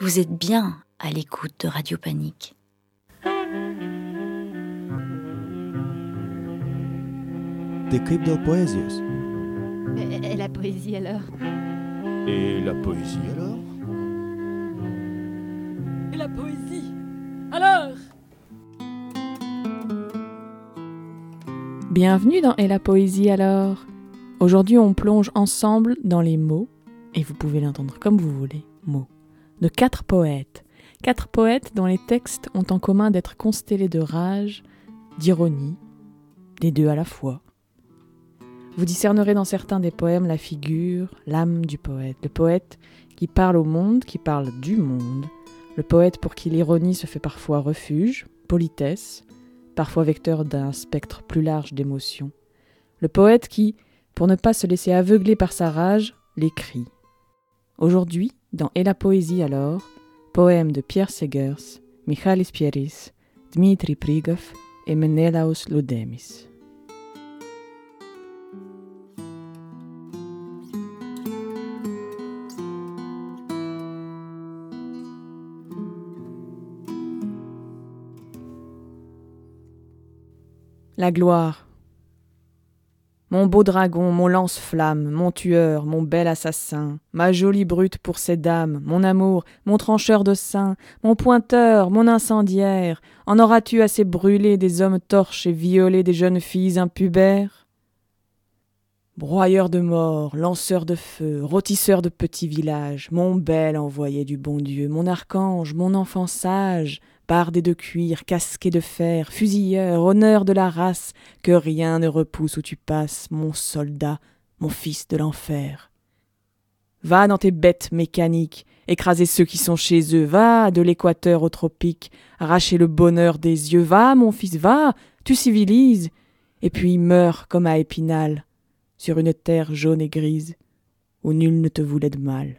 Vous êtes bien à l'écoute de Radio Panique. Decrypto Poesius. Et la poésie alors? Et la poésie alors? Et la poésie alors? Bienvenue dans Et la poésie alors. Aujourd'hui, on plonge ensemble dans les mots, et vous pouvez l'entendre comme vous voulez, mots, de 4 poètes. 4 poètes dont les textes ont en commun d'être constellés de rage, d'ironie, des deux à la fois. Vous discernerez dans certains des poèmes la figure, l'âme du poète. Le poète qui parle au monde, qui parle du monde. Le poète pour qui l'ironie se fait parfois refuge, politesse, parfois vecteur d'un spectre plus large d'émotions. Le poète qui, pour ne pas se laisser aveugler par sa rage, l'écrit. Aujourd'hui, dans Et la poésie alors, poème de Pierre Segers, Michalis Pieris, Dmitri Prigov et Menelaos Lodemis. La gloire. Mon beau dragon, mon lance-flamme, mon tueur, mon bel assassin, ma jolie brute pour ces dames, mon amour, mon trancheur de sein, mon pointeur, mon incendiaire, en auras-tu assez brûlé des hommes torches et violé des jeunes filles impubères? Broyeur de mort, lanceur de feu, rôtisseur de petits villages, mon bel envoyé du bon Dieu, mon archange, mon enfant sage, bardé de cuir, casqué de fer, fusilleur, honneur de la race, que rien ne repousse où tu passes, mon soldat, mon fils de l'enfer. Va dans tes bêtes mécaniques, écraser ceux qui sont chez eux, va de l'équateur au tropique, arracher le bonheur des yeux, va mon fils, va, tu civilises, et puis meurs comme à Épinal, sur une terre jaune et grise, où nul ne te voulait de mal.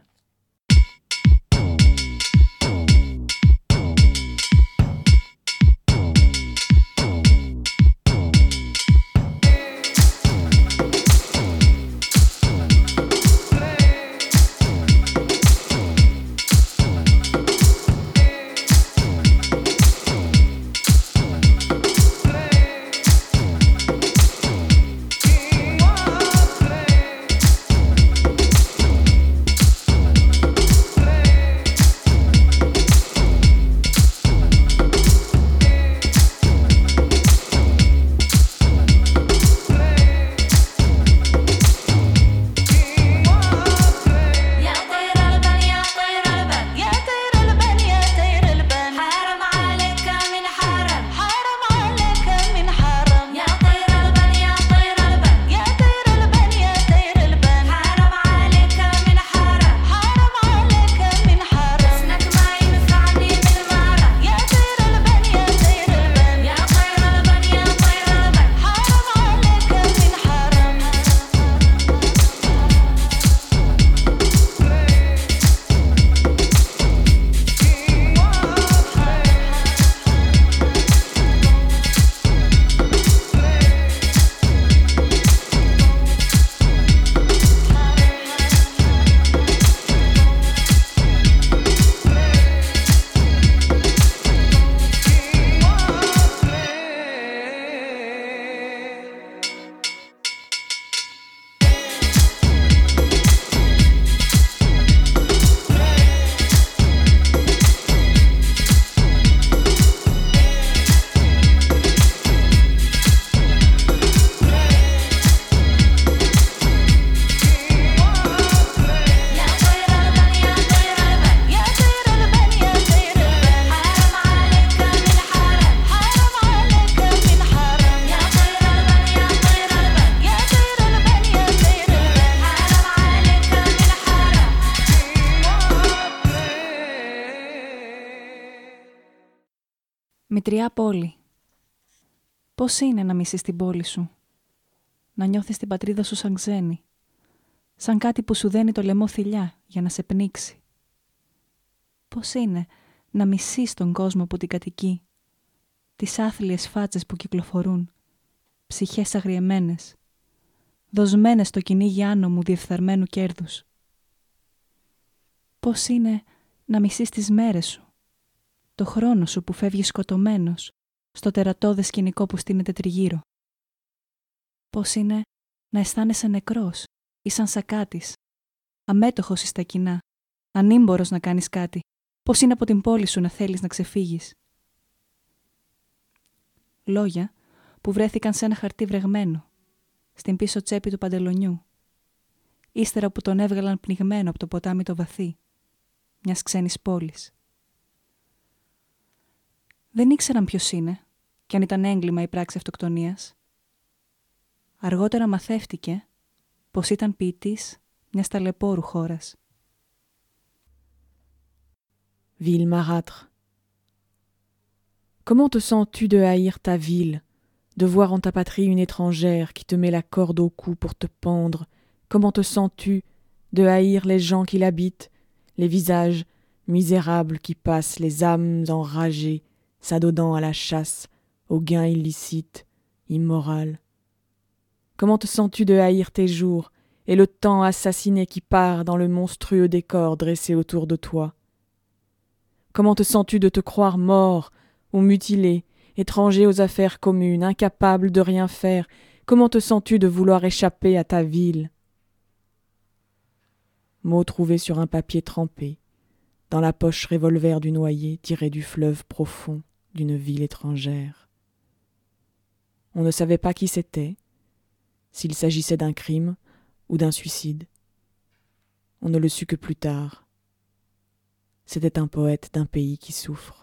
Μητριά πόλη. Πώς είναι να μισείς την πόλη σου? Να νιώθεις την πατρίδα σου σαν ξένη. Σαν κάτι που σου δένει το λαιμό θηλιά για να σε πνίξει. Πώς είναι να μισείς τον κόσμο που την κατοικεί. Τις άθλιες φάτσες που κυκλοφορούν. Ψυχές αγριεμένες. Δοσμένες στο κυνήγι άνομου διεφθαρμένου κέρδους. Πώς είναι να μισείς τις μέρες σου, το χρόνο σου που φεύγει σκοτωμένος στο τερατώδες σκηνικό που στείνεται τριγύρω. Πώς είναι να αισθάνεσαι νεκρός ή σαν σακάτης, αμέτωχος εις τα κοινά, ανήμπορος να κάνεις κάτι. Πώς είναι από την πόλη σου να θέλεις να ξεφύγεις. Λόγια που βρέθηκαν σε ένα χαρτί βρεγμένο, στην πίσω τσέπη του παντελονιού, ύστερα που τον έβγαλαν πνιγμένο από το ποτάμι το βαθύ, μιας ξένης πόλης. Δεν ήξεραν ποιος είναι, κι αν ήταν έγκλημα η πράξη αυτοκτονίας. Αργότερα μαθεύτηκε πως ήταν ποιητής μιας ταλαιπώρου χώρας. Ville marâtre. Comment te sens-tu de haïr ta ville, de voir en ta patrie une étrangère qui te met la corde au cou pour te pendre? Comment te sens-tu de haïr les gens qui l'habitent, les visages misérables qui passent, les âmes enragées, s'adonnant à la chasse, au gain illicite, immoral? Comment te sens-tu de haïr tes jours et le temps assassiné qui part dans le monstrueux décor dressé autour de toi? Comment te sens-tu de te croire mort ou mutilé, étranger aux affaires communes, incapable de rien faire? Comment te sens-tu de vouloir échapper à ta ville? Mots trouvés sur un papier trempé, dans la poche revolver du noyé tiré du fleuve profond d'une ville étrangère. On ne savait pas qui c'était, s'il s'agissait d'un crime ou d'un suicide. On ne le sut que plus tard. C'était un poète d'un pays qui souffre.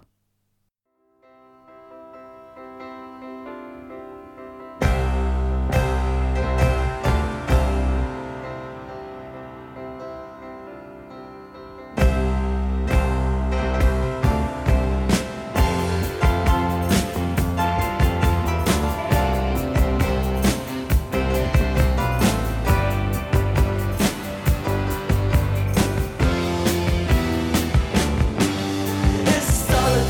It's all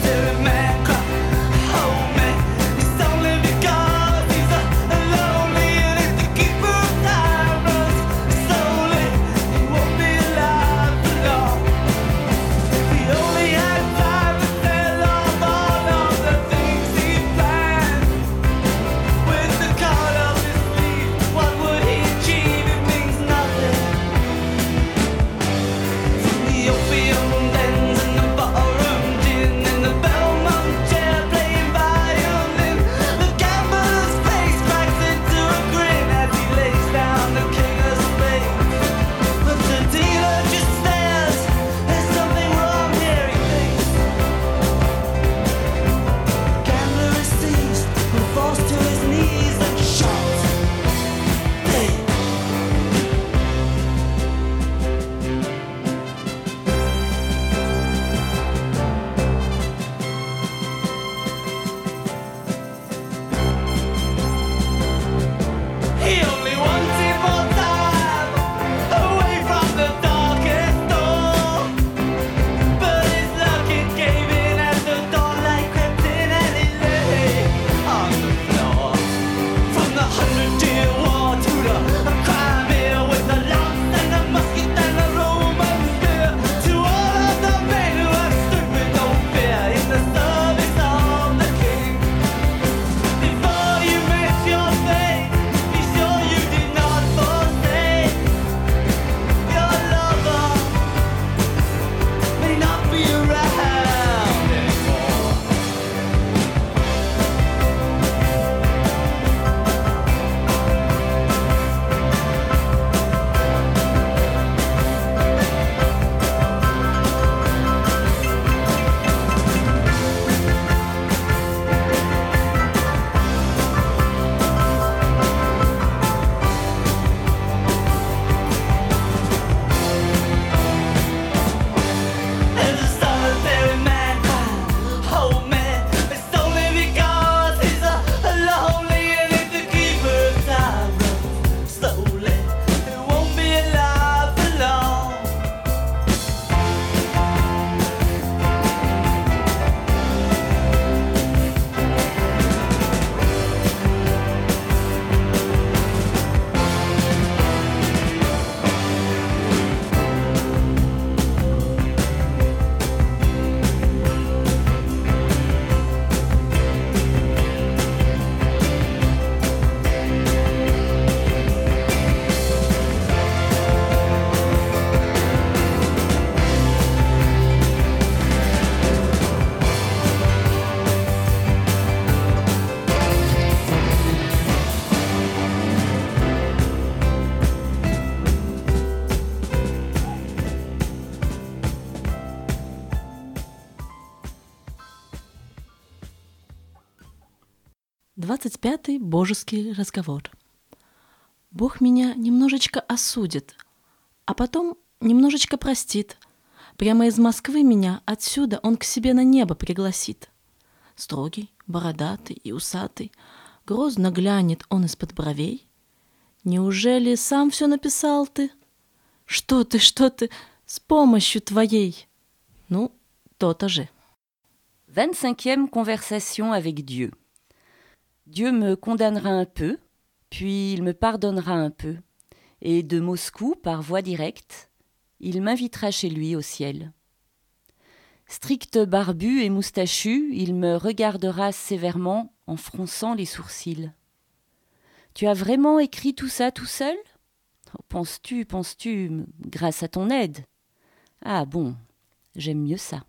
25-й божеский разговор. Бог меня немножечко осудит, а потом немножечко простит. Прямо из Москвы меня отсюда он к себе на небо пригласит. Строгий, бородатый и усатый, грозно глянет он из-под бровей. Неужели сам все написал ты? Что ты, с помощью твоей? Ну, то-то же. 25e conversation avec Dieu. Dieu me condamnera un peu, puis il me pardonnera un peu, et de Moscou, par voie directe, il m'invitera chez lui au ciel. Strict barbu et moustachu, il me regardera sévèrement en fronçant les sourcils. Tu as vraiment écrit tout ça tout seul ? Penses-tu, grâce à ton aide ? Ah bon, j'aime mieux ça.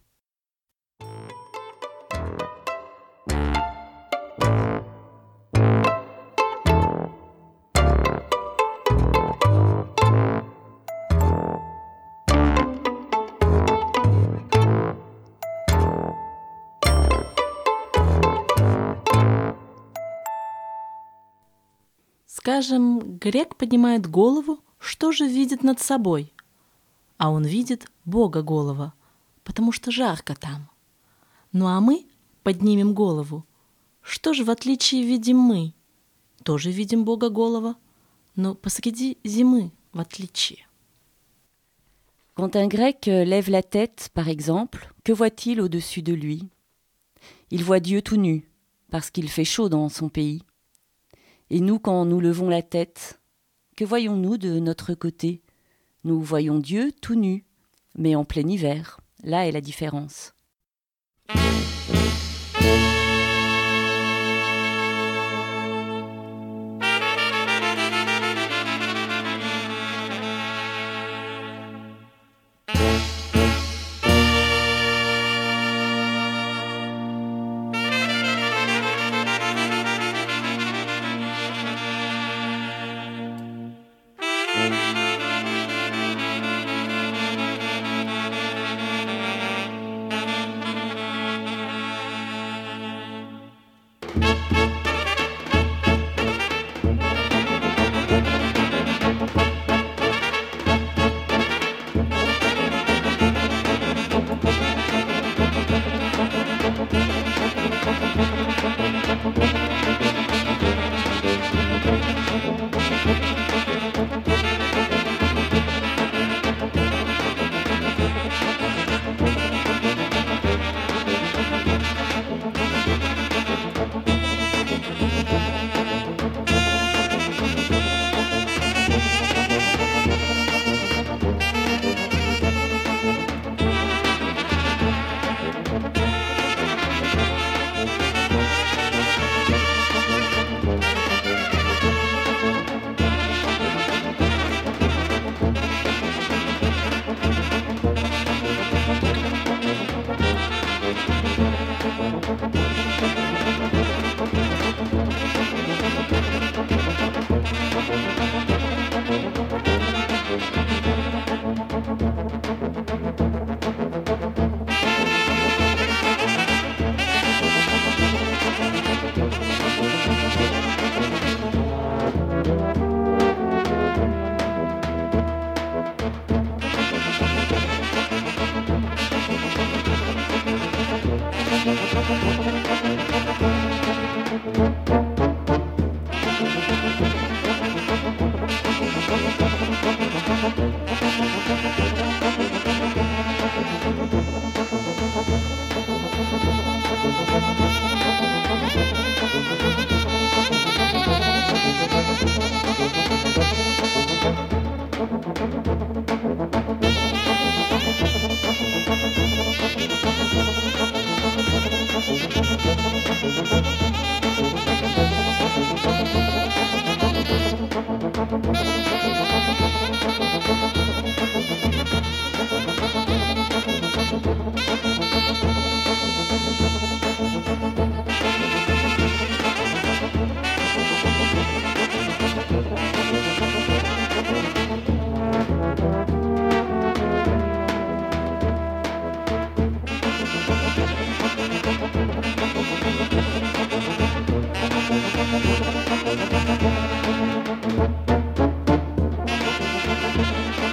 Скажем, грек поднимает голову, что же видит над собой? А он видит Бога голова, потому что жарко там. Ну а мы поднимем голову. Что же в отличие видим мы? Тоже видим Бога голова, но посреди зимы в отличие. Quand un grec lève la tête, par exemple, que voit-il au-dessus de lui ? Il voit Dieu tout nu, parce qu'il fait chaud dans son pays. Et nous, quand nous levons la tête, que voyons-nous de notre côté ? Nous voyons Dieu tout nu, mais en plein hiver. Là est la différence.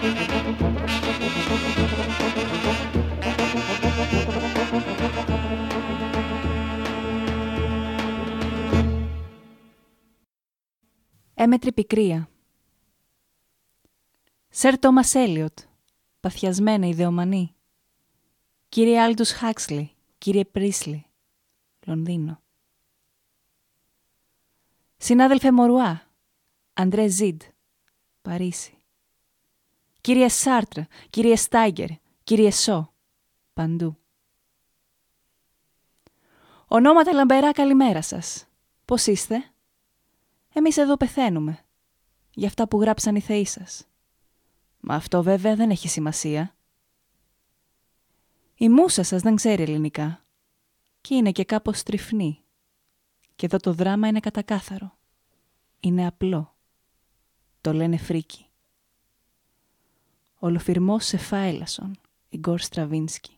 Έμετρη πικρία. Σερ Τόμας Έλιοτ, παθιασμένη ιδεομανή. Κύριε Άλντους Χάξλι, κύριε Πρίσλι, Λονδίνο. Συνάδελφε Μορουά, Αντρέ Ζιντ, Παρίσι. Κύριε Σάρτρ, κύριε Στάιγκερ, κύριε Σο, παντού. Ονόματα λαμπερά, καλημέρα σας. Πώς είστε? Εμείς εδώ πεθαίνουμε. Για αυτά που γράψαν οι θεοί σας. Μα αυτό βέβαια δεν έχει σημασία. Η μούσα σας δεν ξέρει ελληνικά. Και είναι και κάπως στριφνή. Και εδώ το δράμα είναι κατακάθαρο. Είναι απλό. Το λένε φρίκι. Ολοφυρμός σε Φάιλασον, Ιγκόρ Στραβίνσκι.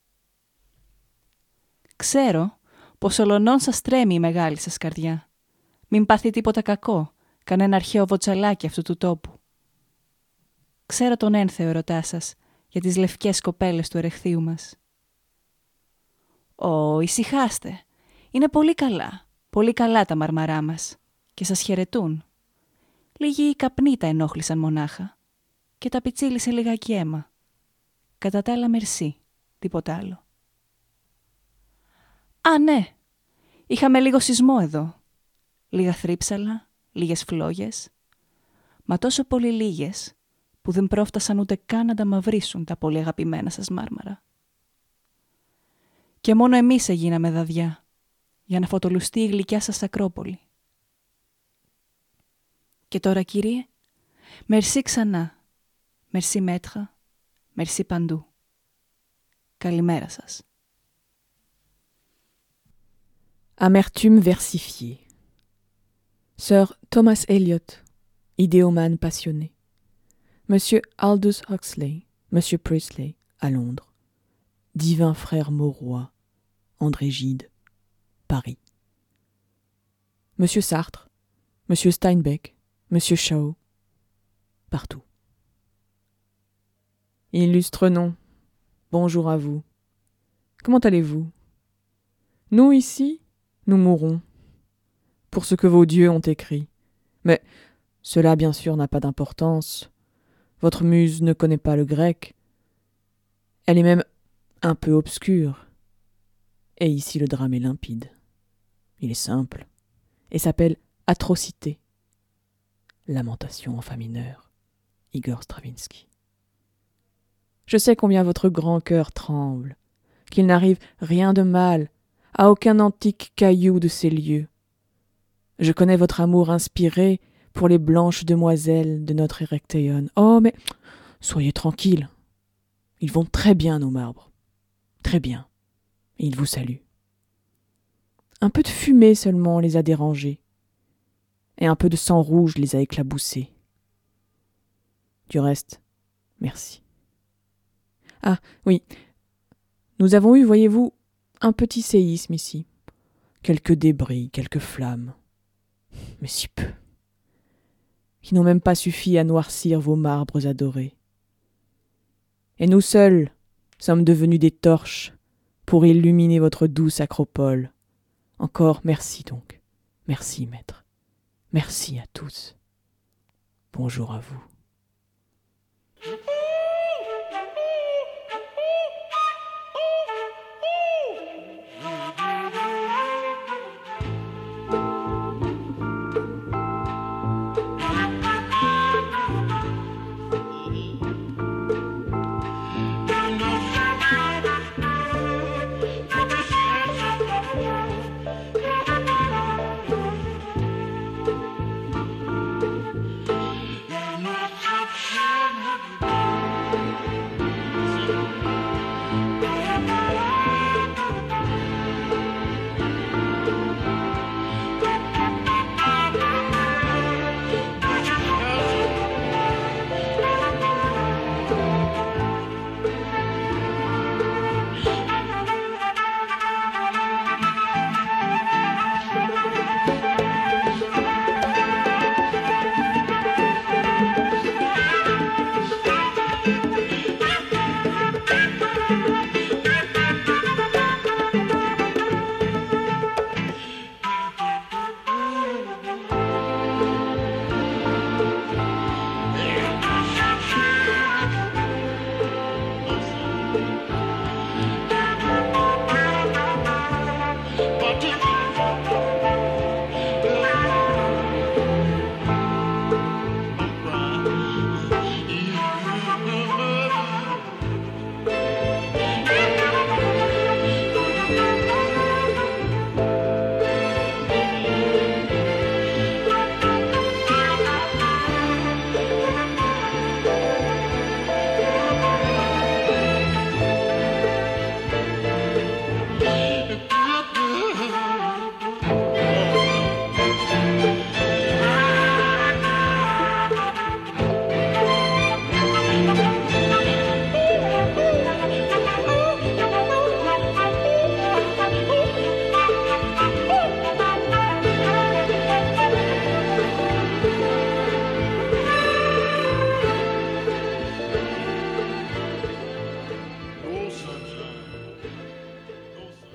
Ξέρω πως ολονών σας τρέμει η μεγάλη σας καρδιά. Μην πάθει τίποτα κακό, κανένα αρχαίο βοτσαλάκι αυτού του τόπου. Ξέρω τον ένθεο ερωτά σας για τις λευκές κοπέλες του ερεχθείου μας. Ω, ησυχάστε. Είναι πολύ καλά τα μαρμαρά μας και σας χαιρετούν. Λίγοι καπνοί τα ενόχλησαν μονάχα και τα πιτσίλησε λιγάκι αίμα. Κατά τα άλλα μερσή, τίποτα άλλο. Α, ναι, είχαμε λίγο σεισμό εδώ. Λίγα θρύψαλα, λίγες φλόγες, μα τόσο πολύ λίγες που δεν πρόφτασαν ούτε καν να τα μαυρίσουν τα πολύ αγαπημένα σας μάρμαρα. Και μόνο εμείς έγιναμε δαδιά, για να φωτολουστεί η γλυκιά σας Ακρόπολη. Και τώρα, κύριε, μερσή ξανά, μερσή μέτρα, μερσή παντού. Καλημέρα σας. Amertume versifiée. Sir Thomas Eliot, idéomane passionné. Monsieur Aldous Huxley, Monsieur Priestley, à Londres. Divin frère Mauroy, André Gide, Paris. Monsieur Sartre, Monsieur Steinbeck, Monsieur Shaw, partout. Illustre nom, bonjour à vous. Comment allez-vous? Nous ici, nous mourrons, pour ce que vos dieux ont écrit. Mais cela, bien sûr, n'a pas d'importance. Votre muse ne connaît pas le grec. Elle est même un peu obscure. Et ici, le drame est limpide. Il est simple, et s'appelle Atrocité. Lamentation en fa mineur. Igor Stravinsky. Je sais combien votre grand cœur tremble, qu'il n'arrive rien de mal à aucun antique caillou de ces lieux. Je connais votre amour inspiré pour les blanches demoiselles de notre Erechtheion. Oh, mais soyez tranquille. Ils vont très bien, nos marbres. Très bien. Et ils vous saluent. Un peu de fumée seulement les a dérangés. Et un peu de sang rouge les a éclaboussés. Du reste, merci. Ah, oui. Nous avons eu, voyez-vous, un petit séisme ici. Quelques débris, quelques flammes. Mais si peu. Qui n'ont même pas suffi à noircir vos marbres adorés. Et nous seuls sommes devenus des torches pour illuminer votre douce acropole. Encore merci donc. Merci, maître. Merci à tous. Bonjour à vous.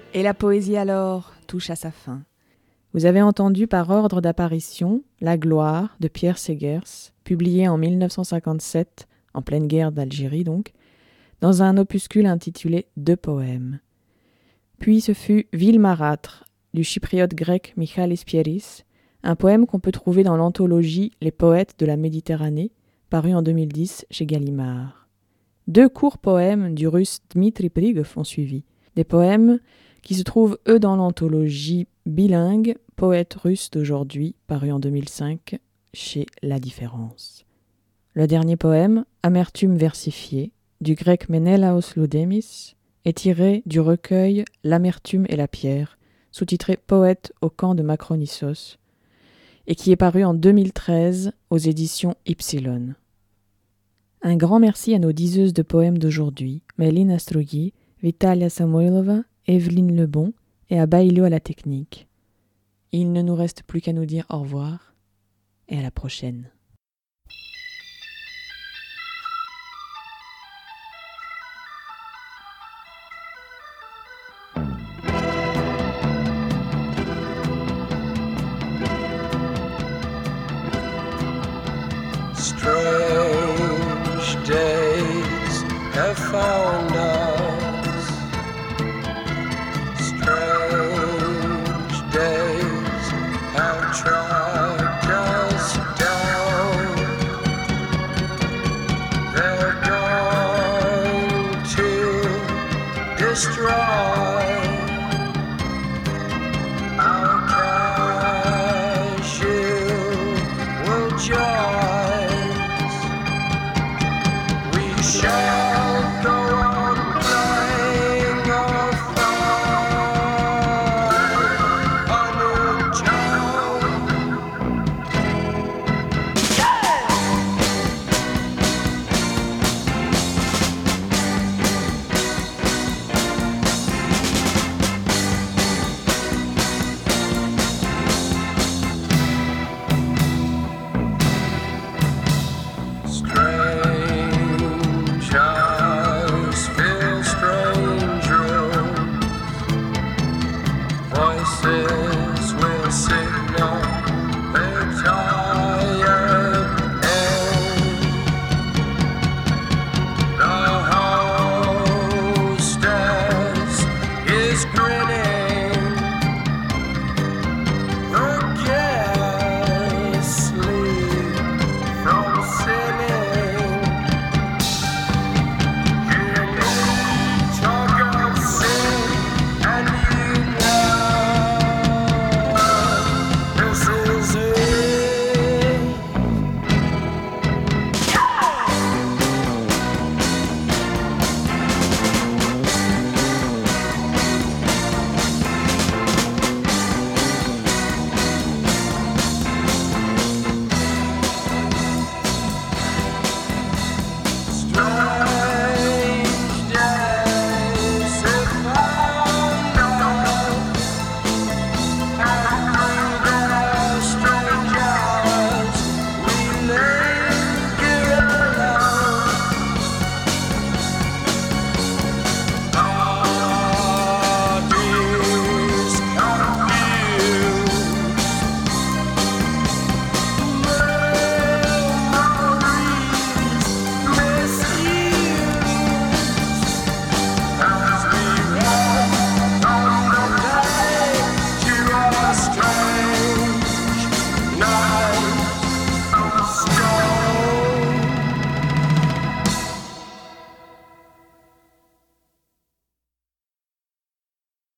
Et la poésie alors touche à sa fin. Vous avez entendu par ordre d'apparition La gloire de Pierre Segers, publié en 1957, en pleine guerre d'Algérie donc, dans un opuscule intitulé Deux poèmes. Puis ce fut Ville marâtre du chypriote grec Michalis Pieris, un poème qu'on peut trouver dans l'anthologie Les poètes de la Méditerranée, paru en 2010 chez Gallimard. 2 courts poèmes du russe Dmitri Prigov ont suivi, des poèmes qui se trouvent eux dans l'anthologie bilingue Poètes russes d'aujourd'hui, paru en 2005 chez La Différence. Le dernier poème, Amertume versifiée, du grec Menelaos Loudémis, est tiré du recueil L'amertume et la pierre, sous-titré Poète au camp de Macronissos, et qui est paru en 2013 aux éditions Ypsilon. Un grand merci à nos diseuses de poèmes d'aujourd'hui, Mélina Strugui, Vitalia Samoilova, Evelyne Lebon et à Bailio à la technique. Il ne nous reste plus qu'à nous dire au revoir et à la prochaine. Strange days have found us. Strange days have tracked us down. They're going to destroy our casual joy. Shine.